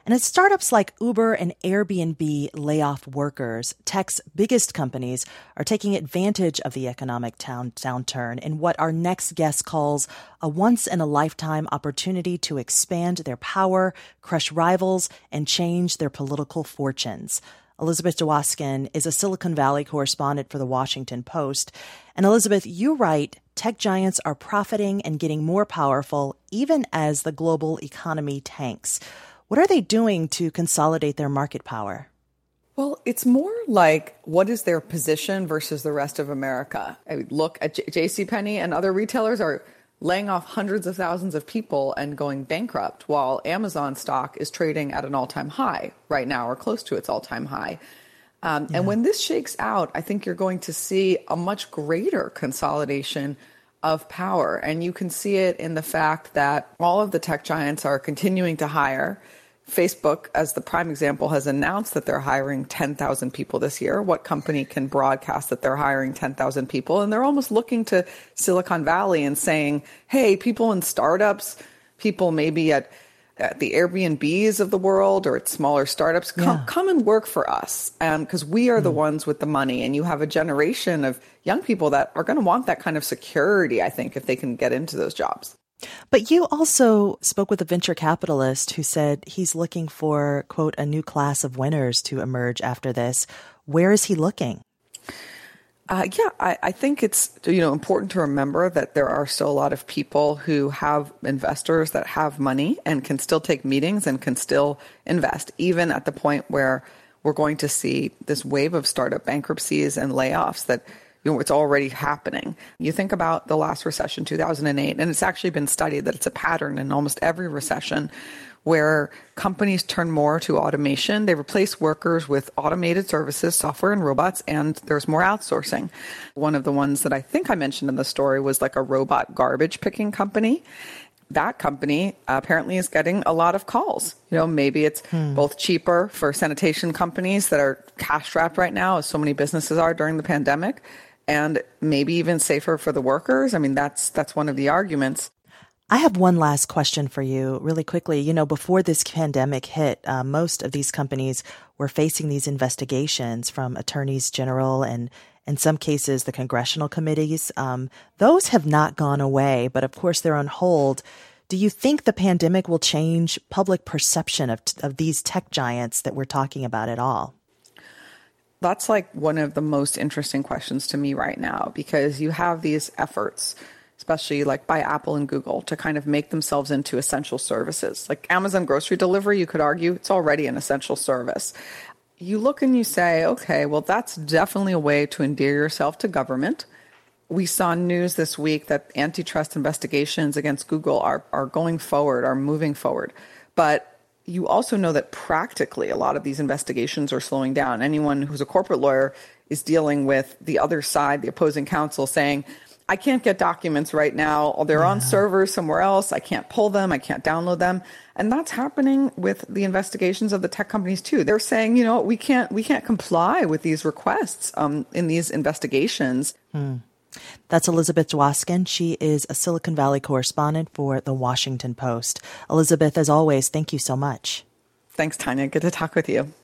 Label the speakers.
Speaker 1: And as startups like Uber and Airbnb lay off workers, tech's biggest companies are taking advantage of the economic downturn in what our next guest calls a once-in-a-lifetime opportunity to expand their power, crush rivals, and change their political fortunes. Elizabeth Dwoskin is a Silicon Valley correspondent for The Washington Post. And Elizabeth, you write, tech giants are profiting and getting more powerful even as the global economy tanks. What are they doing to consolidate their market power?
Speaker 2: Well, it's more like, what is their position versus the rest of America? I mean, look at JCPenney and other retailers are laying off hundreds of thousands of people and going bankrupt, while Amazon stock is trading at an all-time high right now, or close to its all-time high. And when this shakes out, I think you're going to see a much greater consolidation of power. And you can see it in the fact that all of the tech giants are continuing to hire. Facebook, as the prime example, has announced that they're hiring 10,000 people this year. What company can broadcast that they're hiring 10,000 people? And they're almost looking to Silicon Valley and saying, hey, people in startups, people maybe at the Airbnbs of the world or at smaller startups, come and work for us. Because we are the ones with the money. And you have a generation of young people that are going to want that kind of security, I think, if they can get into those jobs.
Speaker 1: But you also spoke with a venture capitalist who said he's looking for, quote, a new class of winners to emerge after this. Where is he looking?
Speaker 2: I think it's important to remember that there are still a lot of people who have investors that have money and can still take meetings and can still invest, even at the point where we're going to see this wave of startup bankruptcies and layoffs that it's already happening. You think about the last recession, 2008, and it's actually been studied that it's a pattern in almost every recession where companies turn more to automation. They replace workers with automated services, software and robots, and there's more outsourcing. One of the ones that I think I mentioned in the story was like a robot garbage picking company. That company apparently is getting a lot of calls. Maybe it's both cheaper for sanitation companies that are cash-strapped right now, as so many businesses are during the pandemic, and maybe even safer for the workers. I mean, that's one of the arguments.
Speaker 1: I have one last question for you really quickly. Before this pandemic hit, most of these companies were facing these investigations from attorneys general and in some cases the congressional committees. Those have not gone away, but of course they're on hold. Do you think the pandemic will change public perception of these tech giants that we're talking about at all?
Speaker 2: That's like one of the most interesting questions to me right now, because you have these efforts, especially like by Apple and Google, to kind of make themselves into essential services. Like Amazon grocery delivery, you could argue it's already an essential service. You look and you say, okay, well, that's definitely a way to endear yourself to government. We saw news this week that antitrust investigations against Google are going forward, are moving forward. But you also know that practically a lot of these investigations are slowing down. Anyone who's a corporate lawyer is dealing with the other side, the opposing counsel, saying, I can't get documents right now. They're on servers somewhere else. I can't pull them. I can't download them. And that's happening with the investigations of the tech companies too. They're saying, we can't comply with these requests in these investigations.
Speaker 1: That's Elizabeth Dwoskin. She is a Silicon Valley correspondent for The Washington Post. Elizabeth, as always, thank you so much.
Speaker 2: Thanks, Tanya. Good to talk with you.